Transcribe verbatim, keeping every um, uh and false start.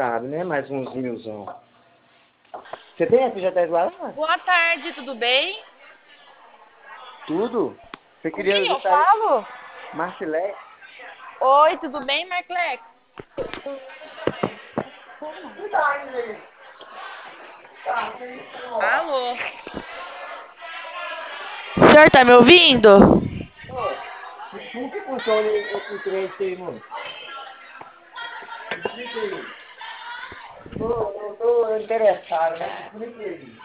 sabe, né? Mais uns milzão. Você tem F G T S lá? Boa tarde, tudo bem? Tudo? Você Com queria quem eu visitar falo? Marcilex? Oi, tudo bem, Marclex? Alô? O senhor tá me ouvindo? Como que funciona esse trem aí, mano? Explica aí. Tô, eu tô interessado, né? Explica aí.